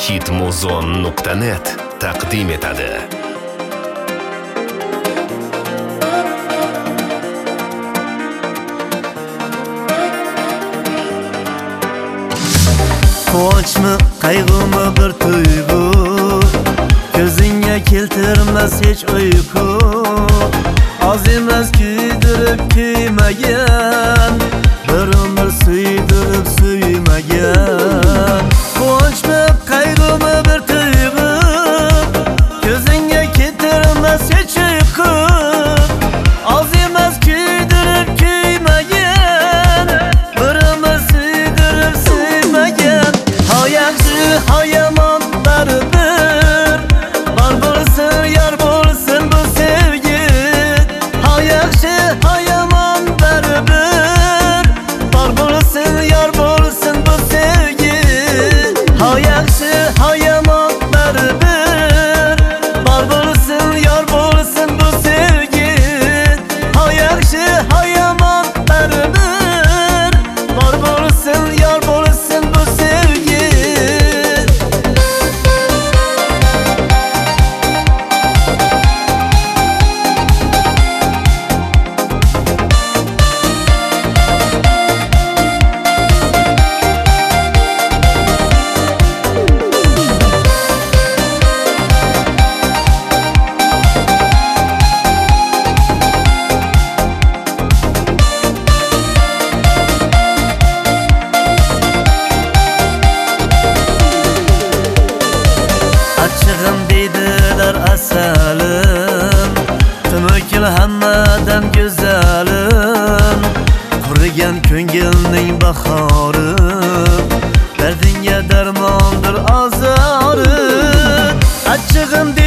hitmuzon.net taqdim etadi. Quvonchmi, qayg'umi bir tuyg'u, ko'zingga keltirmas hech uyqu. Oz emas kuydirib kuymagan, bir umr suydirib suymagan. Quvonchmi, qayg'umi bir tuyg'u, ko'zingga keltirmas hech uyqu. Oz emas kuydirib kuymagan, bir umr suydirib suymagan. Yaxshi, yomon baribir, bor bo'lsin, yor bo'lsin bu sevgi. Yaxshi, yomon baribir, bor bo'lsin, yor bo'lsin bu sevgi. Yaxshi, yomon baribir, bor bo'lsin, yor bo'lsin bu sevgi. Yaxshi, yomon baribir, bor bo'lsin, yor bo'lsin bu sevgi. Achchig'im deydilar asalim, tumukil hammadan go'zalim. Qurigan ko'ngilning bahori, dardingga darmondir ozori. Achchig'im